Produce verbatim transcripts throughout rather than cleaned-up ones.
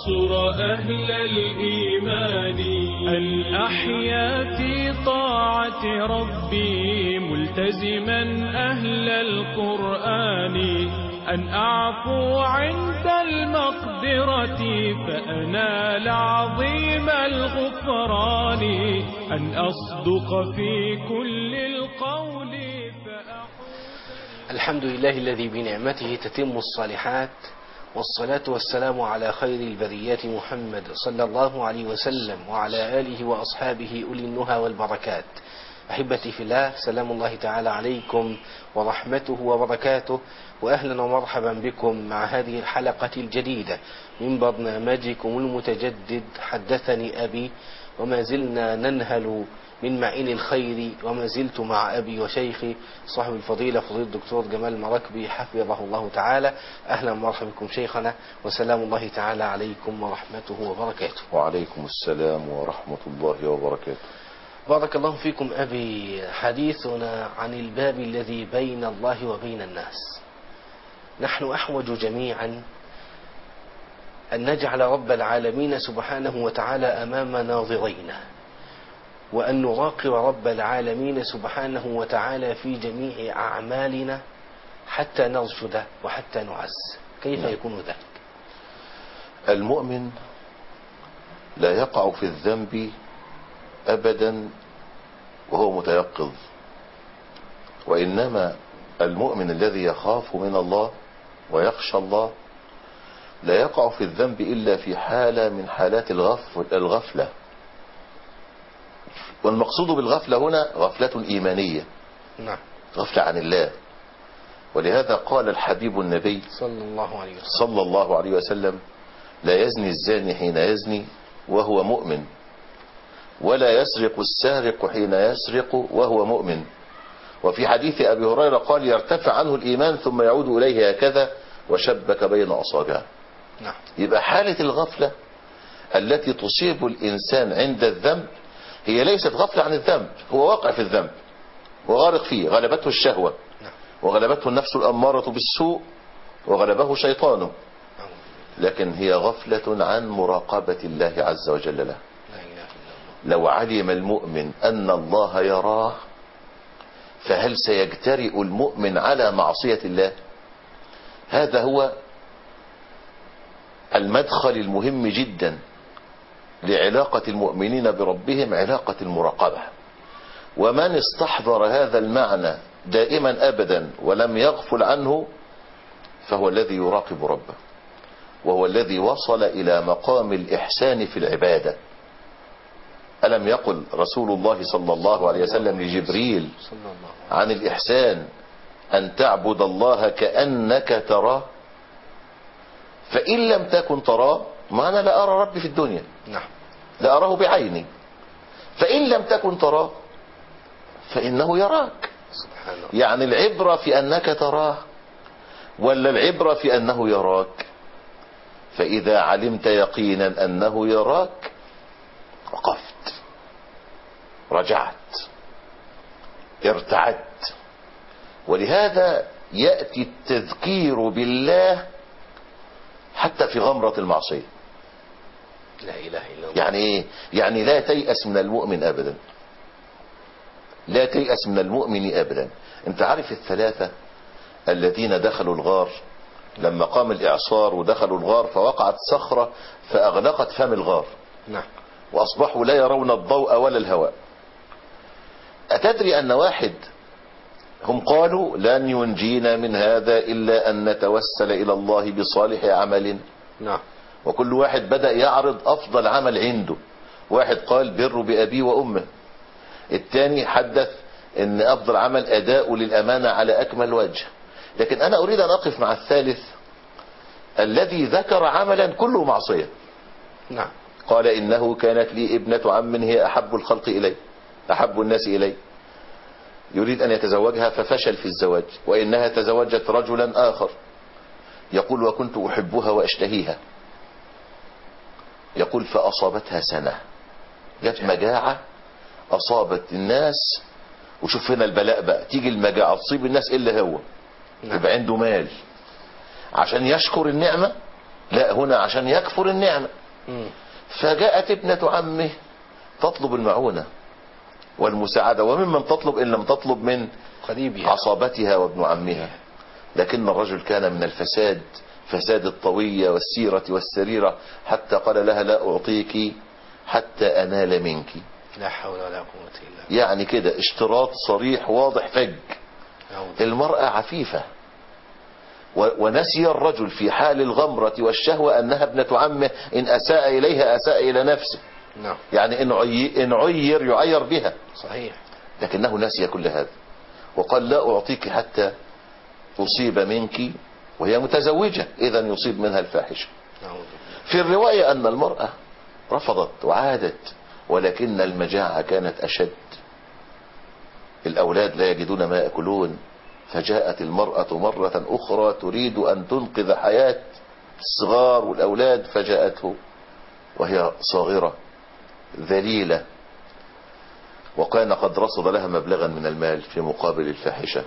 وانصر أهل الإيمان أن أحيا في طاعة ربي ملتزما أهل القرآن أن أعفو عند المقدرة فأنال عظيم الغفران أن أصدق في كل القول الحمد لله الذي بنعمته تتم الصالحات، والصلاة والسلام على خير البريات محمد صلى الله عليه وسلم وعلى آله وأصحابه أولي النهى والبركات. أحبتي في الله، سلام الله تعالى عليكم ورحمته وبركاته، وأهلا ومرحبا بكم مع هذه الحلقة الجديدة من برنامجكم المتجدد حدثني أبي، وما زلنا ننهل من معين الخير، وما زلت مع أبي وشيخي صاحب الفضيلة فضيلة الدكتور جمال المراكبي حفظه الله تعالى. أهلا ومرحبا بكم شيخنا، وسلام الله تعالى عليكم ورحمته وبركاته. وعليكم السلام ورحمة الله وبركاته. بارك الله فيكم أبي. حديثنا عن الباب الذي بين الله وبين الناس. نحن أحوج جميعا أن نجعل رب العالمين سبحانه وتعالى أمام ناظرينا، وأن نراقب رب العالمين سبحانه وتعالى في جميع أعمالنا حتى نرشد وحتى نعز. كيف يكون ذلك؟ المؤمن لا يقع في الذنب أبدا وهو متيقظ، وإنما المؤمن الذي يخاف من الله ويخشى الله لا يقع في الذنب إلا في حالة من حالات الغفلة. والمقصود بالغفلة هنا غفلة إيمانية، نعم، غفلة عن الله. ولهذا قال الحبيب النبي صلى الله عليه وسلم, صلى الله عليه وسلم: لا يزني الزاني حين يزني وهو مؤمن، ولا يسرق السارق حين يسرق وهو مؤمن. وفي حديث أبي هريرة قال: يرتفع عنه الإيمان ثم يعود إليه هكذا وشبك بين أصابعه. نعم. يبقى حالة الغفلة التي تصيب الإنسان عند الذنب هي ليست غفلة عن الذنب، هو واقع في الذنب وغارق فيه، غلبته الشهوة وغلبته النفس الأمارة بالسوء وغلبه شيطانه، لكن هي غفلة عن مراقبة الله عز وجل له. لو علم المؤمن أن الله يراه فهل سيجترئ المؤمن على معصية الله؟ هذا هو المدخل المهم جدا لعلاقة المؤمنين بربهم، علاقة المراقبة. ومن استحضر هذا المعنى دائما أبدا ولم يغفل عنه فهو الذي يراقب ربه، وهو الذي وصل إلى مقام الإحسان في العبادة. ألم يقل رسول الله صلى الله عليه وسلم لجبريل عن الإحسان: أن تعبد الله كأنك تراه، فإن لم تكن تراه، معنى لا أرى ربي في الدنيا، نعم، لا أراه بعيني، فإن لم تكن تراه فإنه يراك. سبحان الله. يعني العبرة في أنك تراه ولا العبرة في أنه يراك؟ فإذا علمت يقينا أنه يراك وقفت، رجعت، ارتعدت. ولهذا يأتي التذكير بالله حتى في غمرة المعصية. لا إله إلا الله. يعني إيه؟ يعني لا تيأس من المؤمن أبدا، لا تيأس من المؤمن أبدا. أنت عارف الثلاثة الذين دخلوا الغار لما قام الإعصار ودخلوا الغار فوقعت صخرة فأغلقت فم الغار، نعم، وأصبحوا لا يرون الضوء ولا الهواء. أتدري أن واحد هم قالوا: لن ينجينا من هذا إلا أن نتوسل إلى الله بصالح عمل. نعم. وكل واحد بدأ يعرض أفضل عمل عنده. واحد قال: بر بأبي وأمه. الثاني حدث أن أفضل عمل أداء للأمانة على أكمل وجه. لكن أنا أريد أن أقف مع الثالث الذي ذكر عملا كله معصية. نعم. قال: إنه كانت لي ابنة عم هي أحب الخلق إلي، أحب الناس إلي، يريد أن يتزوجها ففشل في الزواج، وإنها تزوجت رجلا آخر. يقول: وكنت أحبها وأشتهيها. يقول: فأصابتها سنة، جت مجاعة أصابت الناس. وشوف هنا البلاء بقى، تيجي المجاعة تصيب الناس إلا هو يبقى عنده مال عشان يشكر النعمة لا، هنا عشان يكفر النعمة. مم. فجاءت ابنة عمه تطلب المعونة والمساعدة، وممن تطلب إن لم تطلب من قريبها عصابتها وابن عمها. لكن الرجل كان من الفساد، فساد الطوية والسيرة والسريرة، حتى قال لها لا أعطيك حتى أنال منك. لا حول ولا قوة إلا بالله. يعني كده اشتراط صريح واضح فج. أعوذ. المرأة عفيفة، و- ونسي الرجل في حال الغمرة والشهوة أنها ابنة عمه، إن أساء إليها أساء إلى نفسه. نعم يعني إن عي- إن عير يعير بها، صحيح. لكنه نسي كل هذا وقال لا أعطيك حتى أصيب منك، وهي متزوجة، إذا يصيب منها الفاحشة. أعوذ بالله. في الرواية أن المرأة رفضت وعادت، ولكن المجاعة كانت أشد، الأولاد لا يجدون ما يأكلون، فجاءت المرأة مرة أخرى تريد أن تنقذ حياة الصغار والأولاد، فجاءته وهي صاغرة ذليلة، وكان قد رصد لها مبلغا من المال في مقابل الفاحشة.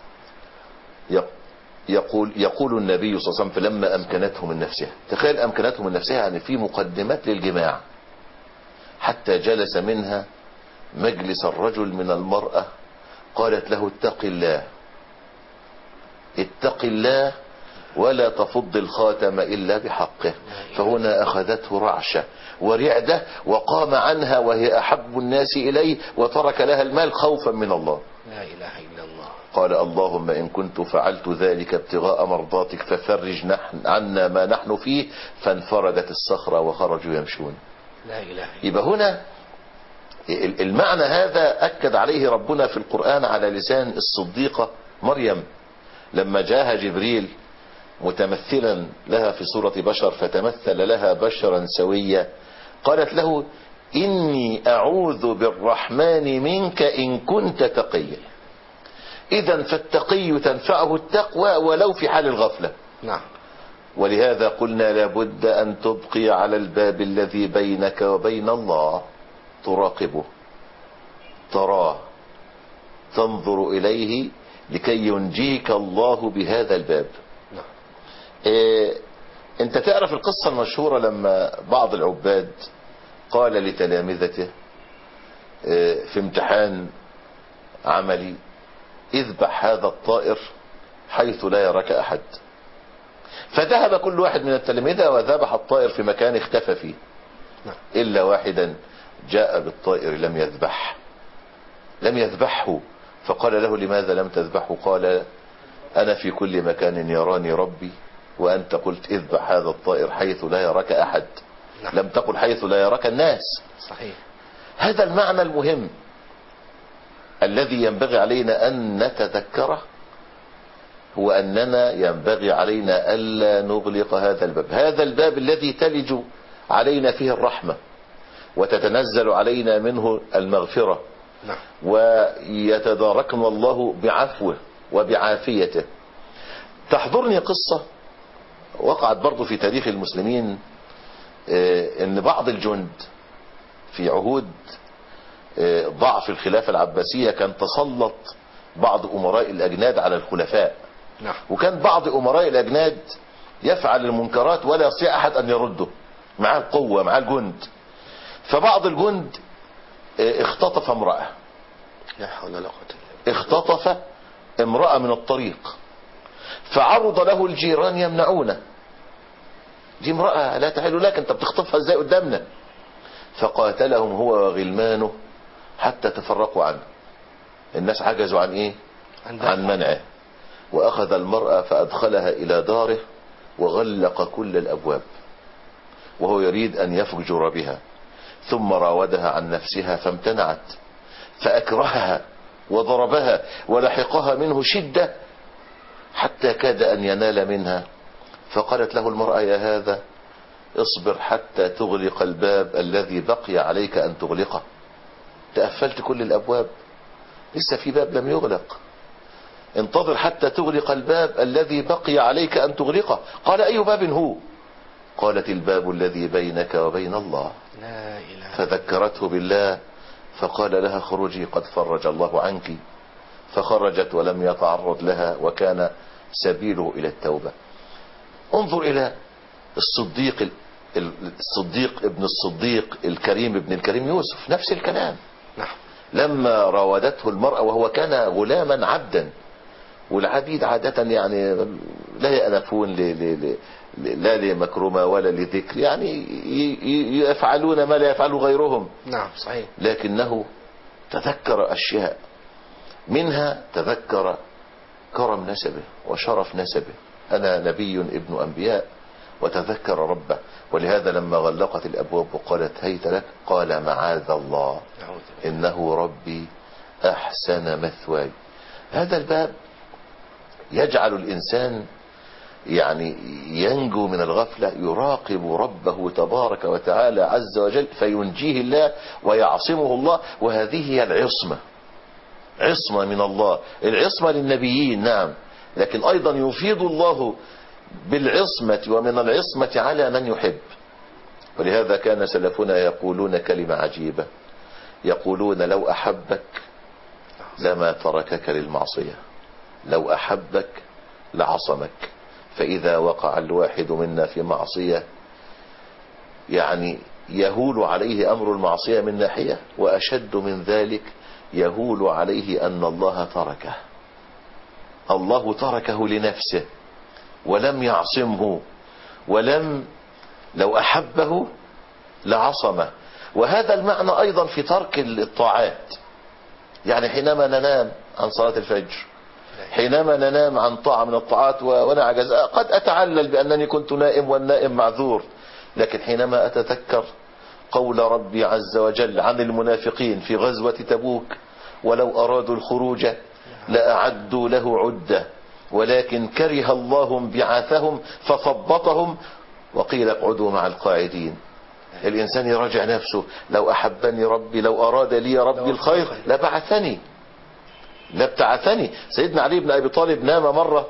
يقول يقول النبي صلى الله عليه وسلم فلما أمكنته من نفسها، تخيل أمكنته من نفسها يعني في مقدمات للجماع، حتى جلس منها مجلس الرجل من المرأة، قالت له اتق الله اتق الله ولا تفض الخاتم إلا بحقه. فهنا أخذته رعشة ورعدة، وقام عنها وهي أحب الناس إليه، وترك لها المال خوفا من الله. لا إله إلا الله. قال اللهم إن كنت فعلت ذلك ابتغاء مرضاتك ففرج نحن عنا ما نحن فيه، فانفردت الصخرة وخرجوا يمشون. لا إله إلا الله. يبقى هنا المعنى هذا أكد عليه ربنا في القرآن على لسان الصديقة مريم، لما جاءها جبريل متمثلا لها في صورة بشر، فتمثل لها بشرا سويا، قالت له إني أعوذ بالرحمن منك إن كنت تقيا. إذا فالتقي تنفعه التقوى ولو في حال الغفلة. نعم. ولهذا قلنا لابد أن تبقي على الباب الذي بينك وبين الله، تراقبه، تراه، تنظر إليه، لكي ينجيك الله بهذا الباب. نعم. إيه انت تعرف القصة المشهورة لما بعض العباد قال لتلامذته إيه في امتحان عملي اذبح هذا الطائر حيث لا يراك أحد، فذهب كل واحد من التلامذة وذبح الطائر في مكان اختفى فيه، نعم. إلا واحدا جاء بالطائر لم يذبح لم يذبحه، فقال له لماذا لم تذبحه؟ قال أنا في كل مكان يراني ربي، وأنت قلت اذبح هذا الطائر حيث لا يراك أحد، نعم. لم تقل حيث لا يراك الناس. صحيح. هذا المعنى المهم الذي ينبغي علينا أن نتذكره، هو أننا ينبغي علينا ألا نغلق هذا الباب، هذا الباب الذي تلج علينا فيه الرحمة وتتنزل علينا منه المغفرة، نعم. ويتداركنا الله بعفوه وبعافيته. تحضرني قصة وقعت برضو في تاريخ المسلمين، ان بعض الجند في عهود ضعف الخلافة العباسية كان تسلط بعض أمراء الأجناد على الخلفاء، نعم. وكان بعض أمراء الأجناد يفعل المنكرات ولا يستطيع أحد أن يرده، مع القوة مع الجند. فبعض الجند اختطف امرأة، لا حول ولا قوة إلا بالله. اختطف امرأة من الطريق، فعرض له الجيران يمنعونه، دي امرأة لا تحل لك، انت بتخطفها ازاي قدامنا؟ فقاتلهم هو وغلمانه حتى تفرقوا عنه، الناس عجزوا عن ايه؟ عن منعه، واخذ المرأة فادخلها الى داره وغلق كل الابواب، وهو يريد ان يفجر بها، ثم راودها عن نفسها فامتنعت، فاكرهها وضربها ولحقها منه شدة حتى كاد ان ينال منها، فقالت له المرأة يا هذا اصبر حتى تغلق الباب الذي بقي عليك ان تغلقه، تقفلت كل الابواب لسه في باب لم يغلق، انتظر حتى تغلق الباب الذي بقي عليك ان تغلقه. قال اي باب هو؟ قالت الباب الذي بينك وبين الله. لا إله. فذكرته بالله فقال لها خرجي قد فرج الله عنك، فخرجت ولم يتعرض لها، وكان سبيله الى التوبة. انظر الى الصديق الصديق ابن الصديق الكريم ابن الكريم يوسف نفس الكلام. نعم. لما راودته المرأة وهو كان غلاما عبدا، والعبيد عادة يعني لا يأنفون ل... ل... ل... لا لمكرمة ولا لذكر، يعني ي... ي... يفعلون ما لا يفعله غيرهم. نعم صحيح. لكنه تذكر أشياء، منها تذكر كرم نسبه وشرف نسبه، أنا نبي ابن أنبياء، وتذكر ربه. ولهذا لما غلقت الأبواب وقالت هيت لك قال معاذ الله إنه ربي أحسن مثواي. هذا الباب يجعل الإنسان يعني ينجو من الغفلة، يراقب ربه تبارك وتعالى عز وجل فينجيه الله ويعصمه الله، وهذه هي العصمة، عصمة من الله. العصمة للنبيين نعم، لكن أيضا يفيد الله بالعصمة ومن العصمة على من يحب. ولهذا كان سلفنا يقولون كلمة عجيبة، يقولون لو أحبك لما تركك للمعصية، لو أحبك لعصمك. فإذا وقع الواحد منا في معصية يعني يهول عليه أمر المعصية من ناحية، وأشد من ذلك يهول عليه أن الله تركه، الله تركه لنفسه ولم يعصمه، ولم لو أحبه لعصمه. وهذا المعنى أيضا في ترك الطاعات، يعني حينما ننام عن صلاة الفجر، حينما ننام عن طاعة من الطاعات ونعجز، قد أتعلل بأنني كنت نائم والنائم معذور، لكن حينما أتذكر قول ربي عز وجل عن المنافقين في غزوة تبوك ولو أرادوا الخروج لأعدوا له عدة ولكن كره الله بعاثهم فثبطهم وقيل اقعدوا مع القاعدين. الإنسان يراجع نفسه، لو أحبني ربي، لو أراد لي ربي الخير لبعثني لابتعثني. سيدنا علي بن أبي طالب نام مرة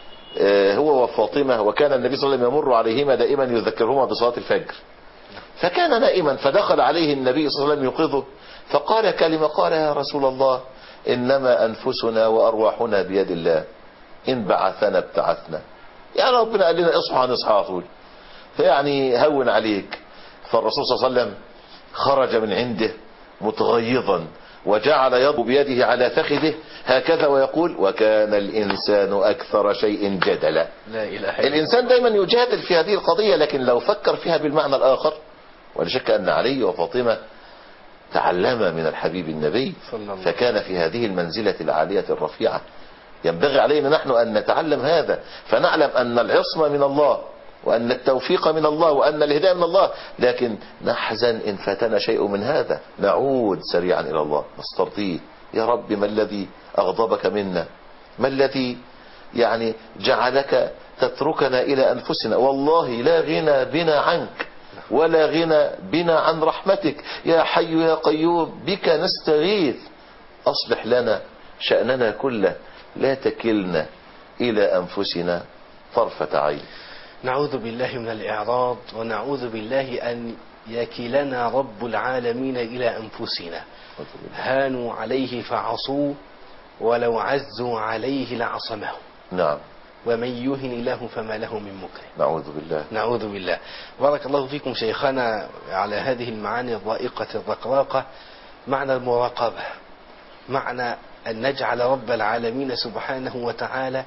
هو وفاطمة، وكان النبي صلى الله عليه وسلم يمر عليهما دائما يذكرهما بصلاة الفجر، فكان نائما فدخل عليه النبي صلى الله عليه وسلم يوقظه فقال كلمة، قال يا رسول الله إنما أنفسنا وأرواحنا بيد الله، إن بعثنا ابتعثنا. يعني ربنا قال لنا اصحى هنصحى على طول، فيعني هون عليك. فالرسول صلى الله عليه وسلم خرج من عنده متغيظا وجعل يضرب بيده على فخذه هكذا ويقول وكان الإنسان أكثر شيء جدلا. لا إله إلا الإنسان دايما يجادل في هذه القضية، لكن لو فكر فيها بالمعنى الآخر، ولا شك أن علي وفاطمة تعلم من الحبيب النبي، فكان في هذه المنزلة العالية الرفيعة. ينبغي علينا نحن أن نتعلم هذا، فنعلم أن العصمة من الله، وأن التوفيق من الله، وأن الهداية من الله، لكن نحزن إن فاتنا شيء من هذا، نعود سريعا إلى الله نسترضيه. يا رب ما الذي أغضبك منا؟ ما الذي يعني جعلك تتركنا إلى أنفسنا؟ والله لا غنى بنا عنك ولا غنى بنا عن رحمتك، يا حي يا قيوم بك نستغيث، أصلح لنا شأننا كله، لا تكلنا إلى أنفسنا طرفة عين. نعوذ بالله من الإعراض، ونعوذ بالله أن يكلنا رب العالمين إلى أنفسنا. هانوا عليه فعصوا ولو عزوا عليه لعصمه. نعم. ومن يهن الله فما له من مكرم. نعوذ بالله. نعوذ بالله. بارك الله فيكم شيخنا على هذه المعاني الضائقة الرقراقة. معنى المراقبة، معنى أن نجعل رب العالمين سبحانه وتعالى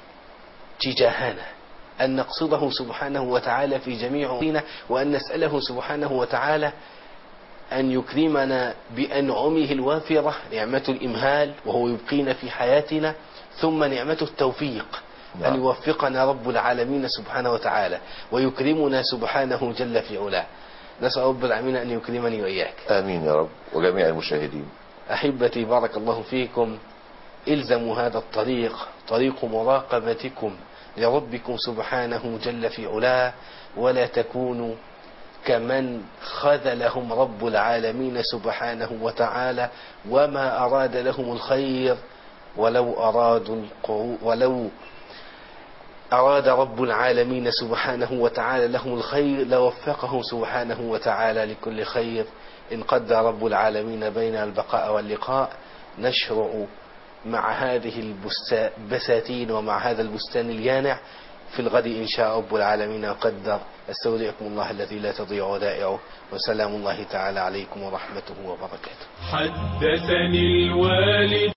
تجاهنا، أن نقصده سبحانه وتعالى في جميع أمورنا، وأن نسأله سبحانه وتعالى أن يكرمنا بأنعمه الوافرة، نعمة الإمهال وهو يبقينا في حياتنا، ثم نعمة التوفيق، أن يوفقنا رب العالمين سبحانه وتعالى ويكرمنا سبحانه جل في علاه. نسأل رب العالمين أن يكرمني وإياك. آمين يا رب، وجميع المشاهدين. أحبتي بارك الله فيكم، إلزموا هذا الطريق، طريق مراقبتكم لربكم سبحانه جل في علاه، ولا تكونوا كمن خذلهم رب العالمين سبحانه وتعالى وما أراد لهم الخير، ولو أرادوا القرو ولو أراد رب العالمين سبحانه وتعالى لهم الخير لوفقهم سبحانه وتعالى لكل خير. إن قدر رب العالمين بين البقاء واللقاء، نشرع مع هذه البساتين ومع هذا البستان اليانع في الغد إن شاء رب العالمين قدر. أستودعكم الله الذي لا تضيع ودائعه، وسلام الله تعالى عليكم ورحمته وبركاته. حدثني الوالد